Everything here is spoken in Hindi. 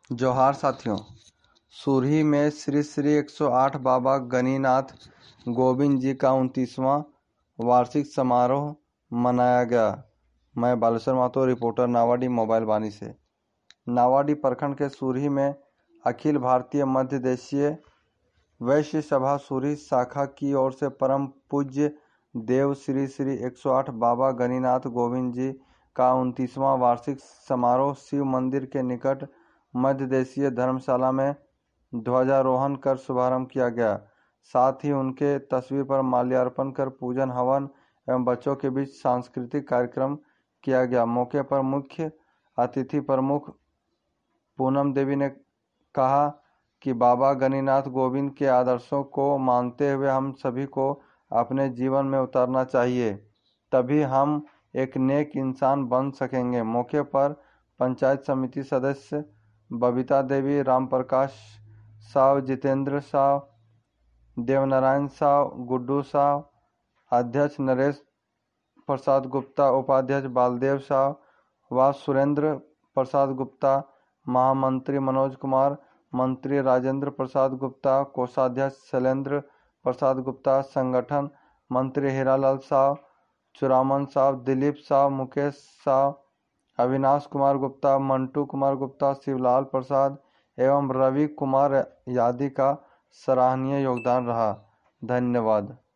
जोहार साथियों। सूरी में श्री श्री 108 बाबा गणिनाथ गोविंद जी का 29वां वार्षिक समारोह मनाया गया। मैं बालेश्वर महतो, रिपोर्टर नावाडी मोबाइल वाणी से। नावाडी प्रखंड के सूरी में अखिल भारतीय मध्य देशीय वैश्य सभा सूरी शाखा की ओर से परम पूज्य देव श्री श्री 108 बाबा गणिनाथ गोविंद जी का 29वां वार्षिक समारोह शिव मंदिर के निकट मध्य देशीय धर्मशाला में ध्वजारोहण कर शुभारंभ किया गया। साथ ही उनके तस्वीर पर माल्यार्पण कर पूजन हवन एवं बच्चों के बीच सांस्कृतिक कार्यक्रम किया गया। मौके पर मुख्य अतिथि प्रमुख पूनम देवी ने कहा कि बाबा गणिनाथ गोविंद के आदर्शों को मानते हुए हम सभी को अपने जीवन में उतारना चाहिए, तभी हम एक नेक इंसान बन सकेंगे। मौके पर पंचायत समिति सदस्य बबीता देवी, रामप्रकाश साव, जितेंद्र साव, देवनारायण साव, गुड्डू साव, अध्यक्ष नरेश प्रसाद गुप्ता, उपाध्यक्ष बालदेव साव व सुरेंद्र प्रसाद गुप्ता, महामंत्री मनोज कुमार, मंत्री राजेंद्र प्रसाद गुप्ता, कोषाध्यक्ष शैलेंद्र प्रसाद गुप्ता, संगठन मंत्री हीरालाल साव, चुरामन साव, दिलीप साव, मुकेश साव, अविनाश कुमार गुप्ता, मंटू कुमार गुप्ता, शिवलाल प्रसाद एवं रवि कुमार आदि का सराहनीय योगदान रहा। धन्यवाद।